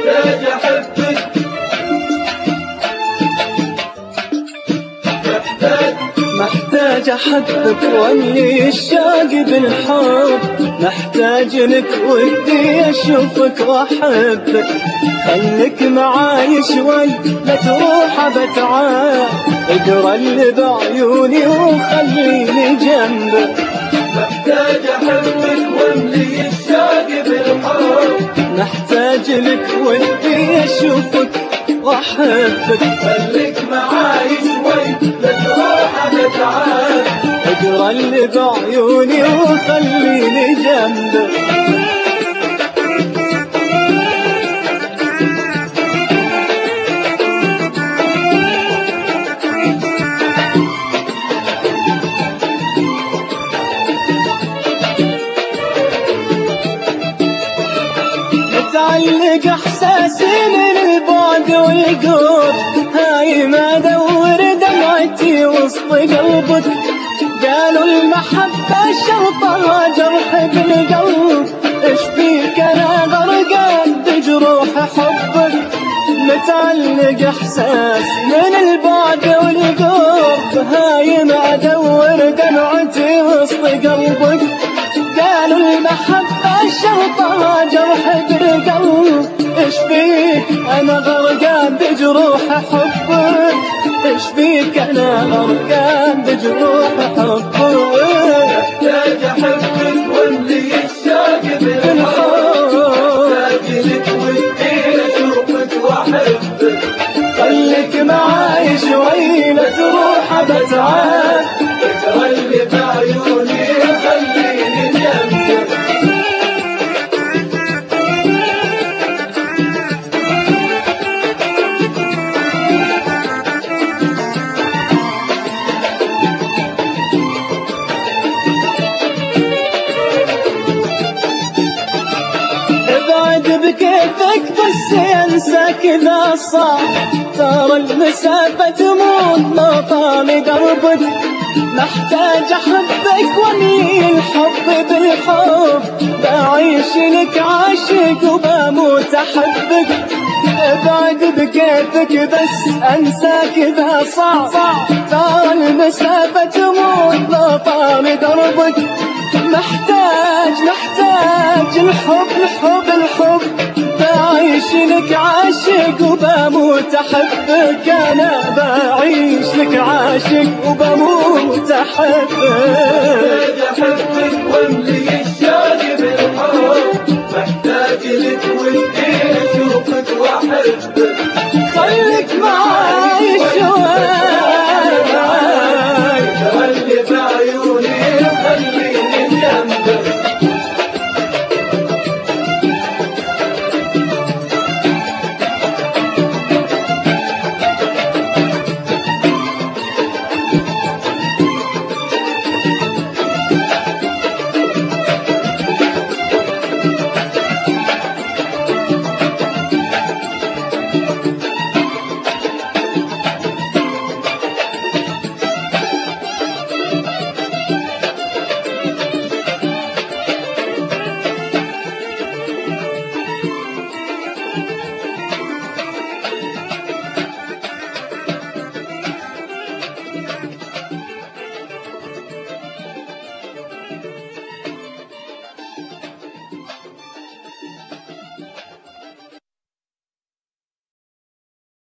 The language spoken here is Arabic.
محتاج أحبك، محتاج أحبك واني الشاق بالحب، محتاج لك ودي أشوفك وأحبك. خليك معاي شوي لا تروح بتعب، اقرا بعيوني وخليني جنبك. محتاج أحبك واملي الشاق بالحب، محتاج لك ودي أشوفك وأحبك. خليك معاي شوي لا تروح بتعب، اقرا بعيوني وخليني جنبك. متعلق احساسي من البعد والقرب، هاي ما ادور دمعتي وسط قلبك. قالوا المحبة شرطها جرح بالقلب، ايش فيك انا غرقان بجروح حبك. متعلق احساسي من البعد والقرب، هاي ما ادور دمعتي وسط قلبك. قالوا المحبة شرطها جرح بالقلب، ايش فيك انا غرقان بجروح حبك. ايش فيك انا غرقان بجروح حبك. محتاج أحبك واملي الشاق بالحب، محتاج لك ودي أشوفك وأحبك. خليك معاي شوي لا تروح بتعب، اقرا بعيوني وخليني جنبك. بكيفك بس انساك اذا صار، ترى المسافة تموت ما طال دربك. محتاج احبك واني الحب بالحب، بعيش لك عاشق وبموت احبك. ابعد بكيفك بس انساك اذا صار، ترى المسافة تموت ما طال دربك. محتاج الحب بعيش لك عاشق وبموت احبك. انا بعيش لك عاشق وبموت احبك. محتاج أحبك واملي الشاق بالحب، محتاج لك ودي أشوفك وأحبك. خليك معاي